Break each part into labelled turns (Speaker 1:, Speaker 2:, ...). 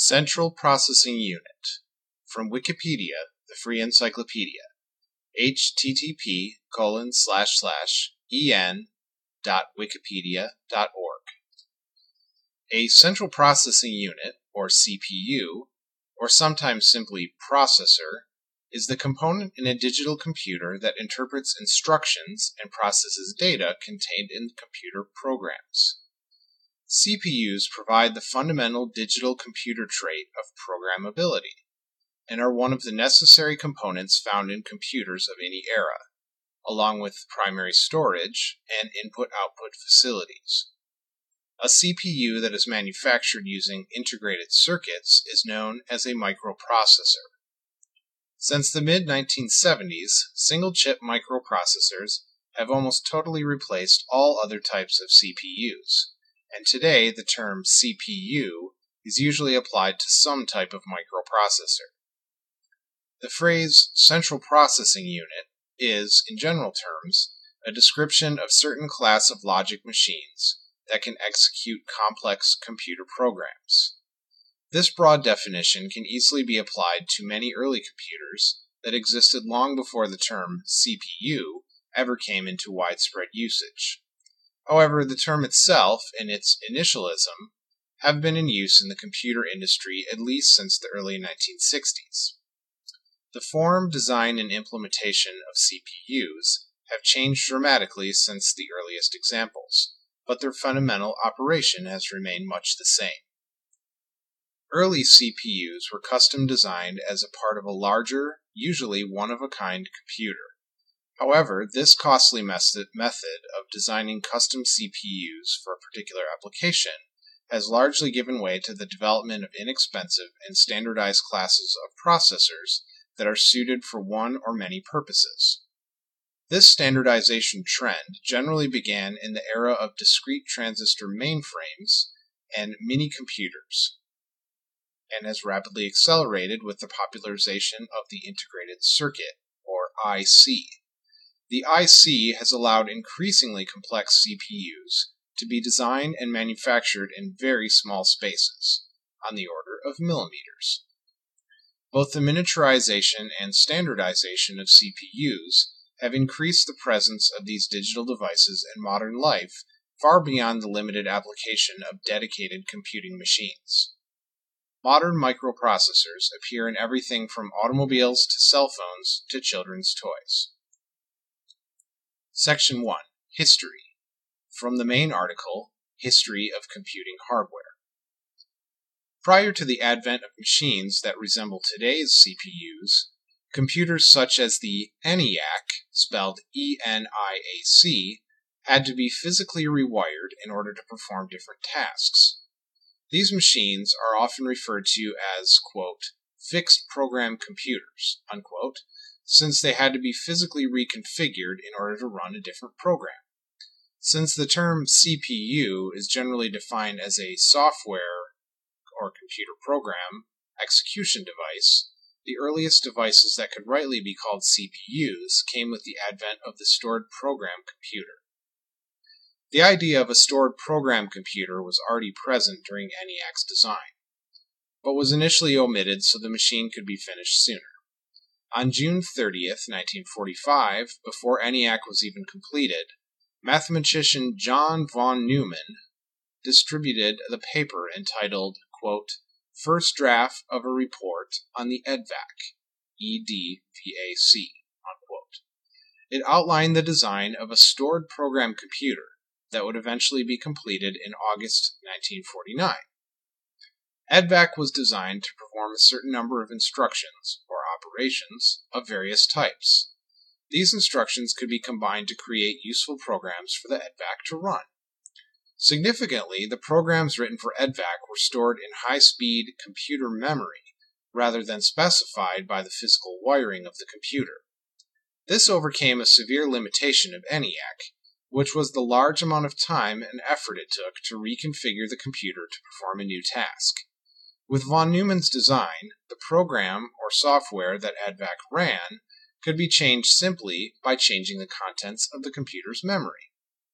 Speaker 1: Central Processing Unit. From Wikipedia, the free encyclopedia. http://en.wikipedia.org. A central processing unit, or CPU, or sometimes simply processor, is the component in a digital computer that interprets instructions and processes data contained in computer programs. CPUs provide the fundamental digital computer trait of programmability, and are one of the necessary components found in computers of any era, along with primary storage and input-output facilities. A CPU that is manufactured using integrated circuits is known as a microprocessor. Since the mid-1970s, single-chip microprocessors have almost totally replaced all other types of CPUs, and today the term CPU is usually applied to some type of microprocessor. The phrase central processing unit is, in general terms, a description of certain class of logic machines that can execute complex computer programs. This broad definition can easily be applied to many early computers that existed long before the term CPU ever came into widespread usage. However, the term itself and its initialism have been in use in the computer industry at least since the early 1960s. The form, design, and implementation of CPUs have changed dramatically since the earliest examples, but their fundamental operation has remained much the same. Early CPUs were custom designed as a part of a larger, usually one-of-a-kind computer. However, this costly method of designing custom CPUs for a particular application has largely given way to the development of inexpensive and standardized classes of processors that are suited for one or many purposes. This standardization trend generally began in the era of discrete transistor mainframes and mini-computers, and has rapidly accelerated with the popularization of the integrated circuit, or IC. The IC has allowed increasingly complex CPUs to be designed and manufactured in very small spaces, on the order of millimeters. Both the miniaturization and standardization of CPUs have increased the presence of these digital devices in modern life far beyond the limited application of dedicated computing machines. Modern microprocessors appear in everything from automobiles to cell phones to children's toys. Section 1. History. From the main article, History of Computing Hardware. Prior to the advent of machines that resemble today's CPUs, computers such as the ENIAC, spelled E-N-I-A-C, had to be physically rewired in order to perform different tasks. These machines are often referred to as, quote, fixed program computers, unquote, since they had to be physically reconfigured in order to run a different program. Since the term CPU is generally defined as a software or computer program execution device, the earliest devices that could rightly be called CPUs came with the advent of the stored program computer. The idea of a stored program computer was already present during ENIAC's design, but was initially omitted so the machine could be finished sooner. On June 30th, 1945, before ENIAC was even completed, mathematician John von Neumann distributed the paper entitled, quote, First Draft of a Report on the EDVAC, E-D-V-A-C, unquote. It outlined the design of a stored program computer that would eventually be completed in August 1949. EDVAC was designed to perform a certain number of instructions, or operations, of various types. These instructions could be combined to create useful programs for the EDVAC to run. Significantly, the programs written for EDVAC were stored in high-speed computer memory, rather than specified by the physical wiring of the computer. This overcame a severe limitation of ENIAC, which was the large amount of time and effort it took to reconfigure the computer to perform a new task. With von Neumann's design, the program or software that EDVAC ran could be changed simply by changing the contents of the computer's memory.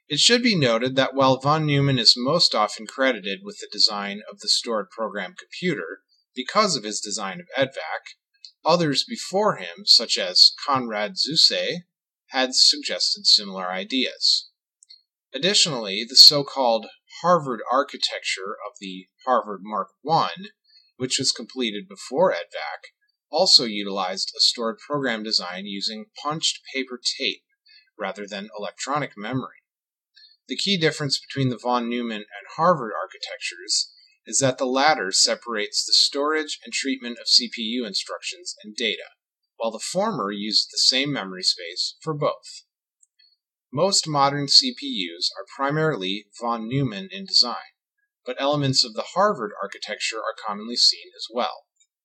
Speaker 1: It should be noted that while von Neumann is most often credited with the design of the stored program computer because of his design of EDVAC, others before him, such as Konrad Zuse, had suggested similar ideas. Additionally, the so-called Harvard architecture of the Harvard Mark I, which was completed before EDVAC, also utilized a stored program design using punched paper tape rather than electronic memory. The key difference between the von Neumann and Harvard architectures is that the latter separates the storage and treatment of CPU instructions and data, while the former uses the same memory space for both. Most modern CPUs are primarily von Neumann in design, but elements of the Harvard architecture are commonly seen as well.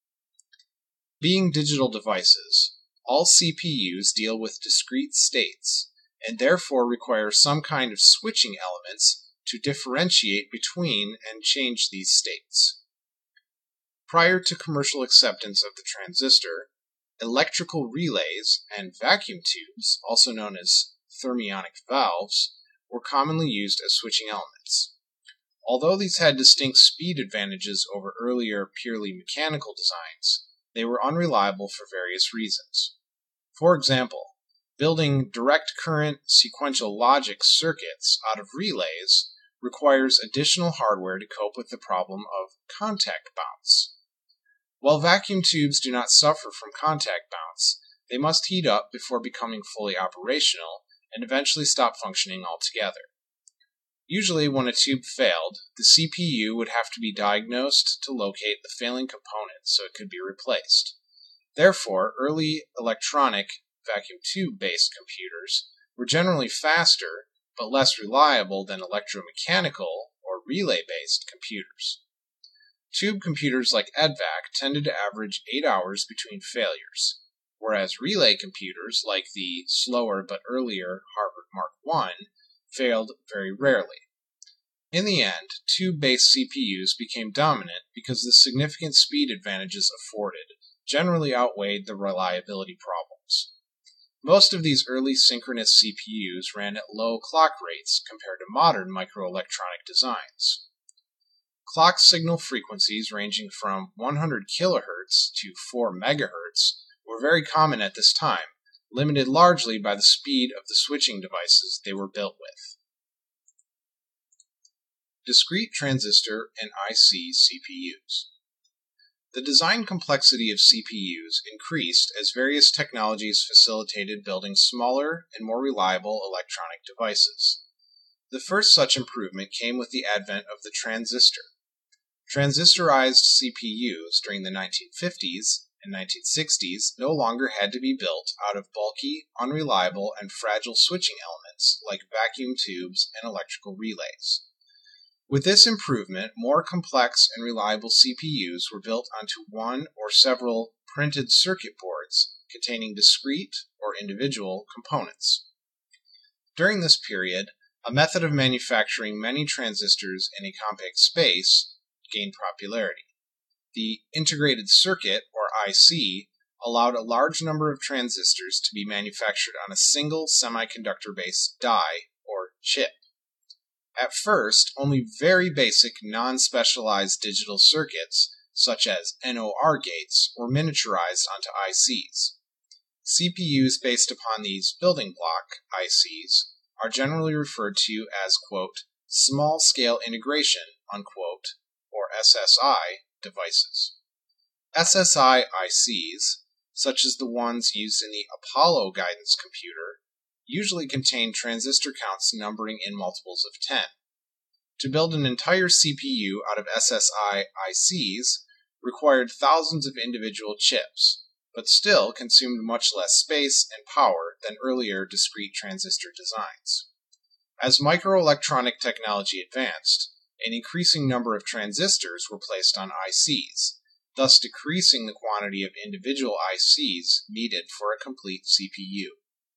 Speaker 1: Being digital devices, all CPUs deal with discrete states, and therefore require some kind of switching elements to differentiate between and change these states. Prior to commercial acceptance of the transistor, electrical relays and vacuum tubes, also known as thermionic valves, were commonly used as switching elements. Although these had distinct speed advantages over earlier purely mechanical designs, they were unreliable for various reasons. For example, building direct current sequential logic circuits out of relays requires additional hardware to cope with the problem of contact bounce. While vacuum tubes do not suffer from contact bounce, they must heat up before becoming fully operational and eventually stop functioning altogether. Usually, when a tube failed, the CPU would have to be diagnosed to locate the failing component so it could be replaced. Therefore, early electronic vacuum tube-based computers were generally faster but less reliable than electromechanical or relay-based computers. Tube computers like EDVAC tended to average 8 hours between failures, whereas relay computers like the slower but earlier Harvard Mark I failed very rarely. In the end, tube-based CPUs became dominant because the significant speed advantages afforded generally outweighed the reliability problems. Most of these early synchronous CPUs ran at low clock rates compared to modern microelectronic designs. Clock signal frequencies ranging from 100 kHz to 4 MHz were very common at this time, limited largely by the speed of the switching devices they were built with. Discrete transistor and IC CPUs. The design complexity of CPUs increased as various technologies facilitated building smaller and more reliable electronic devices. The first such improvement came with the advent of the transistor. Transistorized CPUs during the 1950s and 1960s no longer had to be built out of bulky, unreliable, and fragile switching elements like vacuum tubes and electrical relays. With this improvement, more complex and reliable CPUs were built onto one or several printed circuit boards containing discrete or individual components. During this period, a method of manufacturing many transistors in a compact space gained popularity. The integrated circuit, or IC, allowed a large number of transistors to be manufactured on a single semiconductor-based die, or chip. At first, only very basic non-specialized digital circuits, such as NOR gates, were miniaturized onto ICs. CPUs based upon these building block ICs are generally referred to as, quote, small-scale integration, unquote, or SSI, devices. SSI ICs, such as the ones used in the Apollo guidance computer, usually contain transistor counts numbering in multiples of 10. To build an entire CPU out of SSI ICs required thousands of individual chips, but still consumed much less space and power than earlier discrete transistor designs. As microelectronic technology advanced, an increasing number of transistors were placed on ICs, thus decreasing the quantity of individual ICs needed for a complete CPU.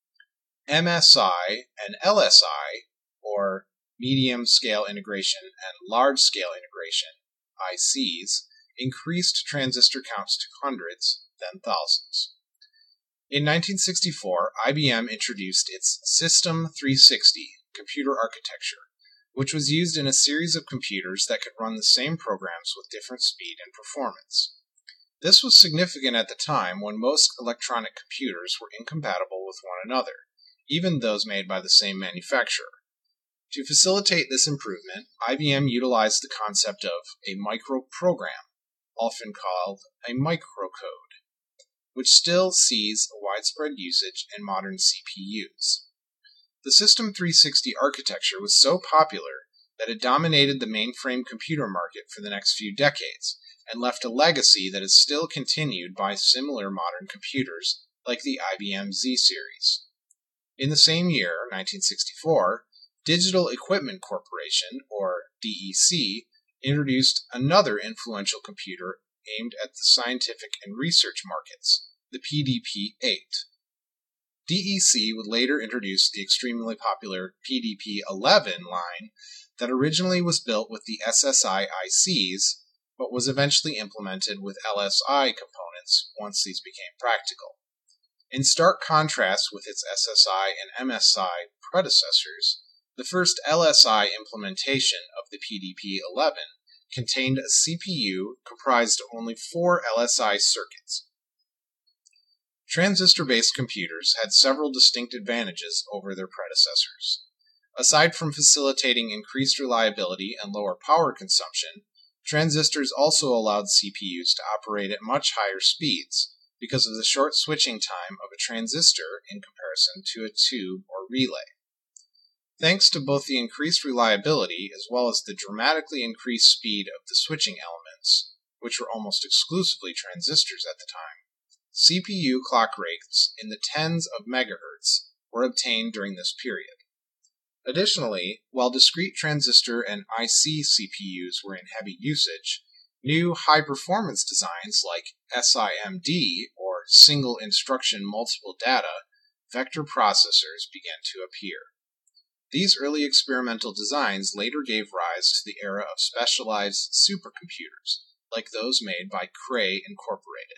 Speaker 1: MSI and LSI, or medium-scale integration and large-scale integration, ICs, increased transistor counts to hundreds, then thousands. In 1964, IBM introduced its System 360 computer architecture, which was used in a series of computers that could run the same programs with different speed and performance. This was significant at the time when most electronic computers were incompatible with one another, even those made by the same manufacturer. To facilitate this improvement, IBM utilized the concept of a microprogram, often called a microcode, which still sees a widespread usage in modern CPUs. The System 360 architecture was so popular that it dominated the mainframe computer market for the next few decades, and left a legacy that is still continued by similar modern computers like the IBM Z series. In the same year, 1964, Digital Equipment Corporation, or DEC, introduced another influential computer aimed at the scientific and research markets, the PDP-8. DEC would later introduce the extremely popular PDP-11 line that originally was built with the SSI ICs, but was eventually implemented with LSI components once these became practical. In stark contrast with its SSI and MSI predecessors, the first LSI implementation of the PDP-11 contained a CPU comprised of only 4 LSI circuits. Transistor-based computers had several distinct advantages over their predecessors. Aside from facilitating increased reliability and lower power consumption, transistors also allowed CPUs to operate at much higher speeds because of the short switching time of a transistor in comparison to a tube or relay. Thanks to both the increased reliability as well as the dramatically increased speed of the switching elements, which were almost exclusively transistors at the time, CPU clock rates in the tens of megahertz were obtained during this period. Additionally, while discrete transistor and IC CPUs were in heavy usage, new high-performance designs like SIMD, or Single Instruction Multiple Data, vector processors began to appear. These early experimental designs later gave rise to the era of specialized supercomputers, like those made by Cray Incorporated.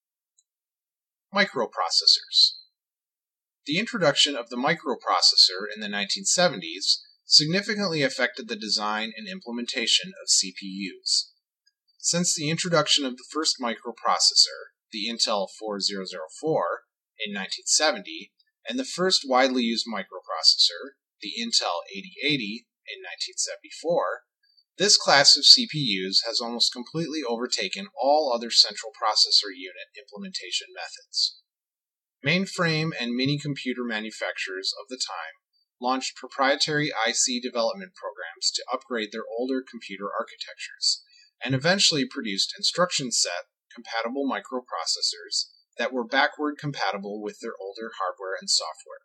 Speaker 1: Microprocessors. The introduction of the microprocessor in the 1970s significantly affected the design and implementation of CPUs. Since the introduction of the first microprocessor, the Intel 4004, in 1970, and the first widely used microprocessor, the Intel 8080, in 1974, this class of CPUs has almost completely overtaken all other central processor unit implementation methods. Mainframe and mini-computer manufacturers of the time launched proprietary IC development programs to upgrade their older computer architectures, and eventually produced instruction set compatible microprocessors that were backward compatible with their older hardware and software.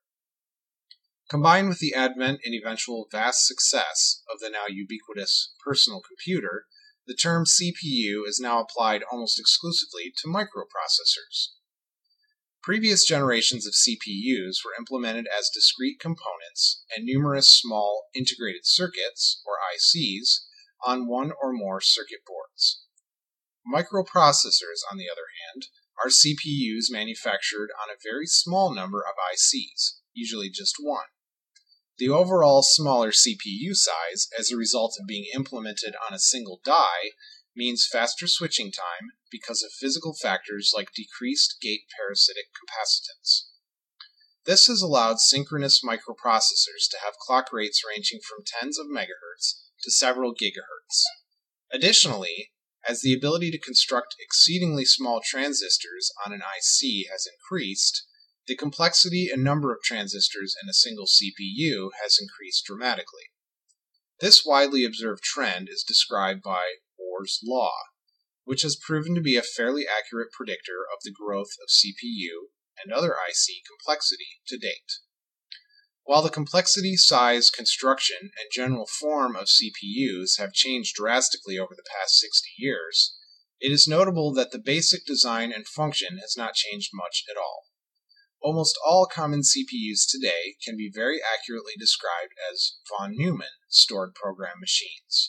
Speaker 1: Combined with the advent and eventual vast success of the now ubiquitous personal computer, the term CPU is now applied almost exclusively to microprocessors. Previous generations of CPUs were implemented as discrete components and numerous small integrated circuits, or ICs, on one or more circuit boards. Microprocessors, on the other hand, are CPUs manufactured on a very small number of ICs, usually just one. The overall smaller CPU size, as a result of being implemented on a single die, means faster switching time because of physical factors like decreased gate parasitic capacitance. This has allowed synchronous microprocessors to have clock rates ranging from tens of megahertz to several gigahertz. Additionally, as the ability to construct exceedingly small transistors on an IC has increased, the complexity and number of transistors in a single CPU has increased dramatically. This widely observed trend is described by Moore's Law, which has proven to be a fairly accurate predictor of the growth of CPU and other IC complexity to date. While the complexity, size, construction, and general form of CPUs have changed drastically over the past 60 years, it is notable that the basic design and function has not changed much at all. Almost all common CPUs today can be very accurately described as von Neumann stored program machines.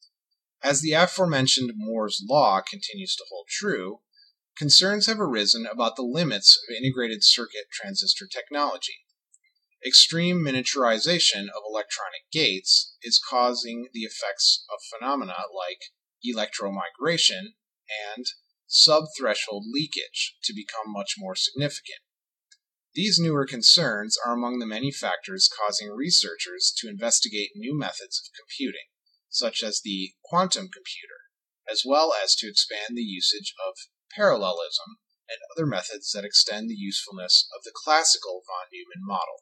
Speaker 1: As the aforementioned Moore's Law continues to hold true, concerns have arisen about the limits of integrated circuit transistor technology. Extreme miniaturization of electronic gates is causing the effects of phenomena like electromigration and sub-threshold leakage to become much more significant. These newer concerns are among the many factors causing researchers to investigate new methods of computing, such as the quantum computer, as well as to expand the usage of parallelism and other methods that extend the usefulness of the classical von Neumann model.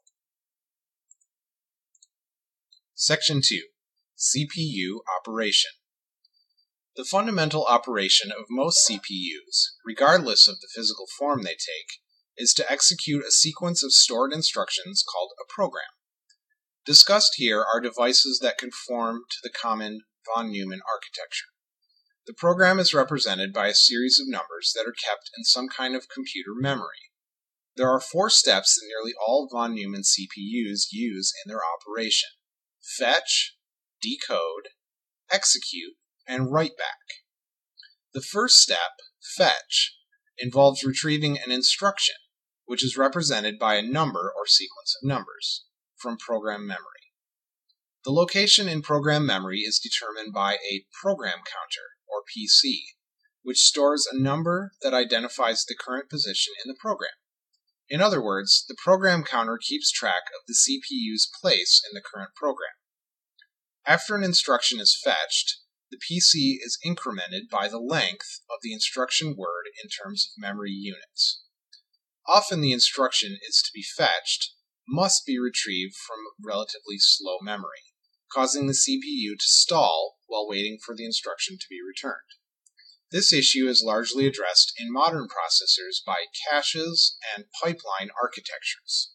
Speaker 1: Section 2. CPU operation. The fundamental operation of most CPUs, regardless of the physical form they take, is to execute a sequence of stored instructions called a program. Discussed here are devices that conform to the common von Neumann architecture. The program is represented by a series of numbers that are kept in some kind of computer memory. There are 4 steps that nearly all von Neumann CPUs use in their operation: fetch, decode, execute, and write back. The first step, fetch, involves retrieving an instruction, which is represented by a number or sequence of numbers, from program memory. The location in program memory is determined by a program counter, or PC, which stores a number that identifies the current position in the program. In other words, the program counter keeps track of the CPU's place in the current program. After an instruction is fetched, the PC is incremented by the length of the instruction word in terms of memory units. Often the instruction is to be fetched must be retrieved from relatively slow memory, causing the CPU to stall while waiting for the instruction to be returned. This issue is largely addressed in modern processors by caches and pipeline architectures.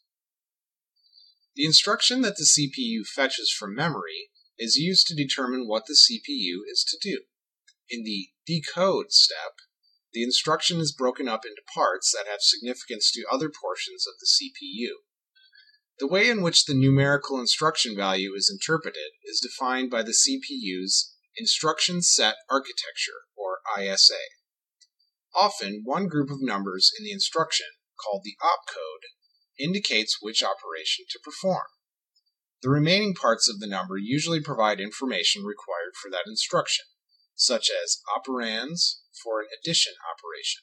Speaker 1: The instruction that the CPU fetches from memory is used to determine what the CPU is to do. In the decode step, the instruction is broken up into parts that have significance to other portions of the CPU. The way in which the numerical instruction value is interpreted is defined by the CPU's Instruction Set Architecture, or ISA. Often, one group of numbers in the instruction, called the opcode, indicates which operation to perform. The remaining parts of the number usually provide information required for that instruction, such as operands for an addition operation.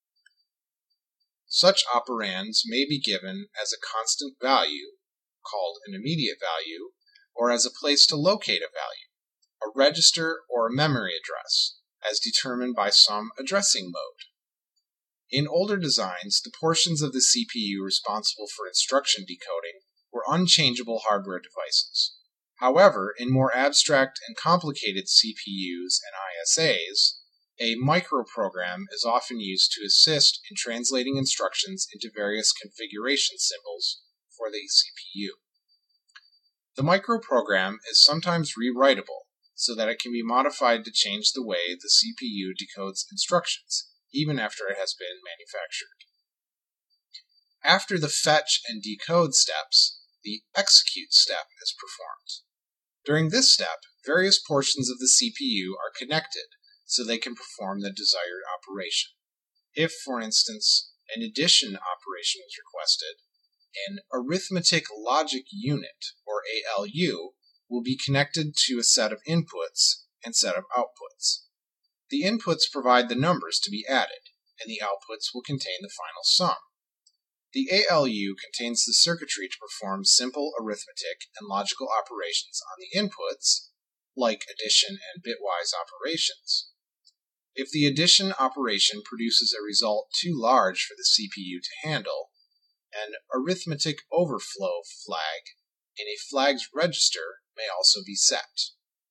Speaker 1: Such operands may be given as a constant value, called an immediate value, or as a place to locate a value, a register or a memory address, as determined by some addressing mode. In older designs, the portions of the CPU responsible for instruction decoding were unchangeable hardware devices. However, in more abstract and complicated CPUs and ISAs, a microprogram is often used to assist in translating instructions into various configuration symbols for the CPU. The microprogram is sometimes rewritable so that it can be modified to change the way the CPU decodes instructions, even after it has been manufactured. After the fetch and decode steps, the execute step is performed. During this step, various portions of the CPU are connected so they can perform the desired operation. If, for instance, an addition operation is requested, an arithmetic logic unit, or ALU, will be connected to a set of inputs and set of outputs. The inputs provide the numbers to be added, and the outputs will contain the final sum. The ALU contains the circuitry to perform simple arithmetic and logical operations on the inputs, like addition and bitwise operations. If the addition operation produces a result too large for the CPU to handle, an arithmetic overflow flag in a flag's register may also be set.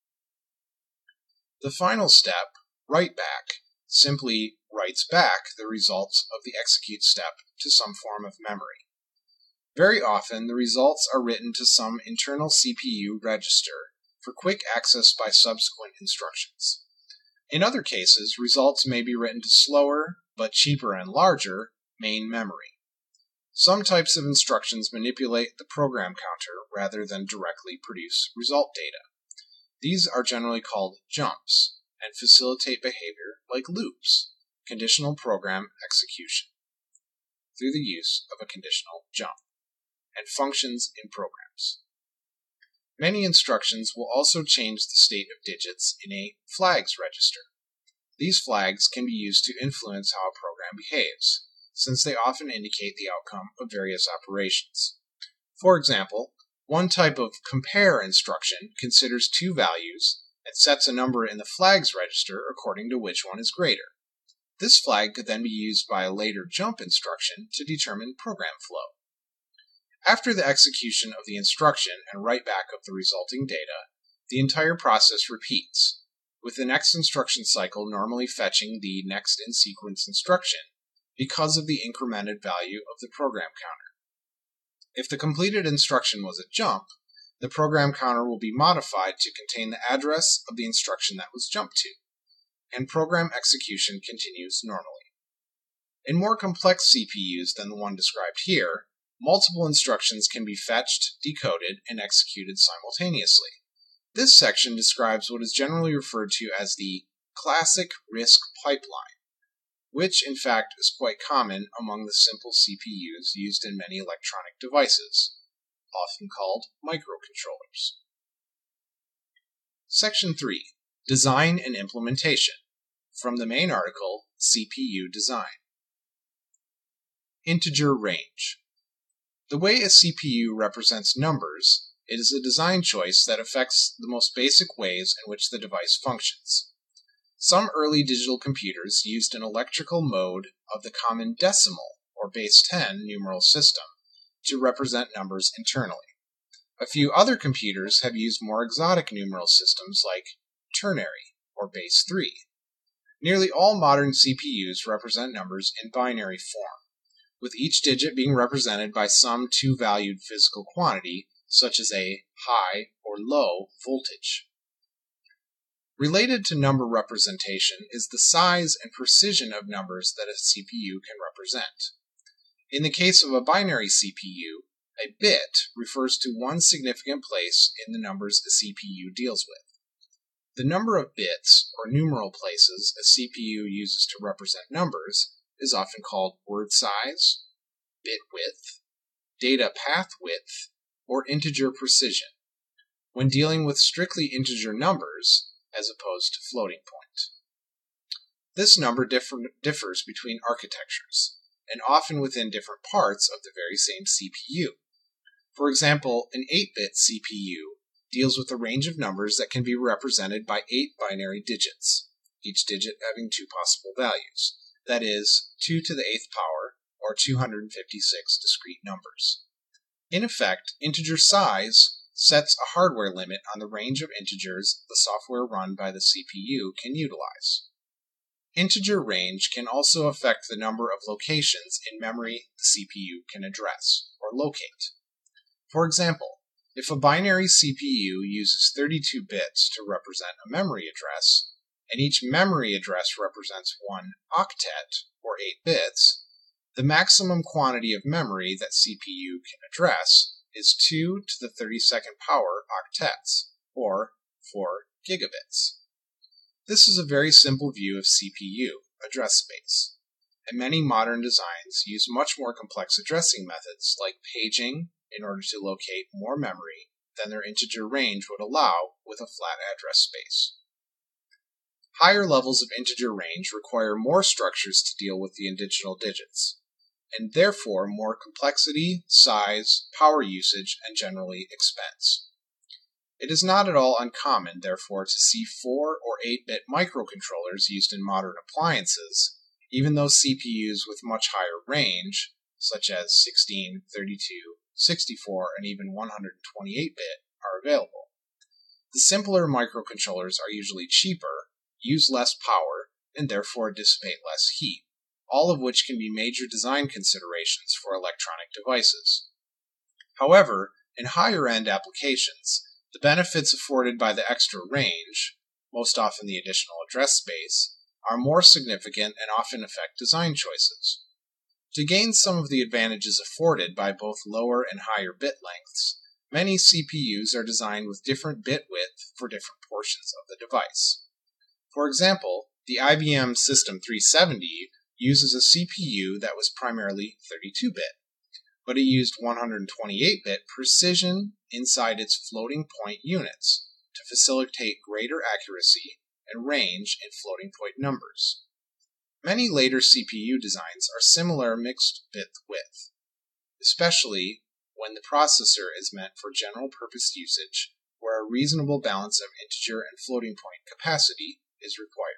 Speaker 1: The final step, write back, simply writes back the results of the execute step to some form of memory. Very often, the results are written to some internal CPU register for quick access by subsequent instructions. In other cases, results may be written to slower, but cheaper and larger, main memory. Some types of instructions manipulate the program counter rather than directly produce result data. These are generally called jumps and facilitate behavior like loops, conditional program execution, through the use of a conditional jump. and functions in programs. Many instructions will also change the state of digits in a flags register. These flags can be used to influence how a program behaves, since they often indicate the outcome of various operations. For example, one type of compare instruction considers two values and sets a number in the flags register according to which one is greater. This flag could then be used by a later jump instruction to determine program flow. After the execution of the instruction and write-back of the resulting data, the entire process repeats, with the next instruction cycle normally fetching the next in sequence instruction because of the incremented value of the program counter. If the completed instruction was a jump, the program counter will be modified to contain the address of the instruction that was jumped to, and program execution continues normally. In more complex CPUs than the one described here, multiple instructions can be fetched, decoded, and executed simultaneously. This section describes what is generally referred to as the classic RISC pipeline, which in fact is quite common among the simple CPUs used in many electronic devices, often called microcontrollers. Section 3. Design and Implementation. From the main article, CPU Design. Integer range. The way a CPU represents numbers, it is a design choice that affects the most basic ways in which the device functions. Some early digital computers used an electrical mode of the common decimal, or base 10, numeral system to represent numbers internally. A few other computers have used more exotic numeral systems like ternary, or base 3. Nearly all modern CPUs represent numbers in binary form, with each digit being represented by some two-valued physical quantity, such as a high or low voltage. Related to number representation is the size and precision of numbers that a CPU can represent. In the case of a binary CPU, a bit refers to one significant place in the numbers a CPU deals with. The number of bits, or numeral places, a CPU uses to represent numbers is often called word size, bit width, data path width, or integer precision, when dealing with strictly integer numbers, as opposed to floating point. This number differs between architectures, and often within different parts of the very same CPU. For example, an 8-bit CPU deals with a range of numbers that can be represented by 8 binary digits, each digit having two possible values, that is, 2 to the 8th power, or 256 discrete numbers. In effect, integer size sets a hardware limit on the range of integers the software run by the CPU can utilize. Integer range can also affect the number of locations in memory the CPU can address, or locate. For example, if a binary CPU uses 32 bits to represent a memory address, and each memory address represents one octet, or 8 bits, the maximum quantity of memory that CPU can address is 2 to the 32nd power octets, or 4 gigabits. This is a very simple view of CPU, address space, and many modern designs use much more complex addressing methods like paging in order to locate more memory than their integer range would allow with a flat address space. Higher levels of integer range require more structures to deal with the additional digits, and therefore more complexity, size, power usage, and generally expense. It is not at all uncommon, therefore, to see 4 or 8-bit microcontrollers used in modern appliances, even though CPUs with much higher range, such as 16, 32, 64, and even 128-bit, are available. The simpler microcontrollers are usually cheaper, use less power, and therefore dissipate less heat, all of which can be major design considerations for electronic devices. However, in higher-end applications, the benefits afforded by the extra range, most often the additional address space, are more significant and often affect design choices. To gain some of the advantages afforded by both lower and higher bit lengths, many CPUs are designed with different bit width for different portions of the device. For example, the IBM System 370 uses a CPU that was primarily 32-bit, but it used 128-bit precision inside its floating point units to facilitate greater accuracy and range in floating point numbers. Many later CPU designs are similar mixed bit width, especially when the processor is meant for general-purpose usage where a reasonable balance of integer and floating point capacity is required.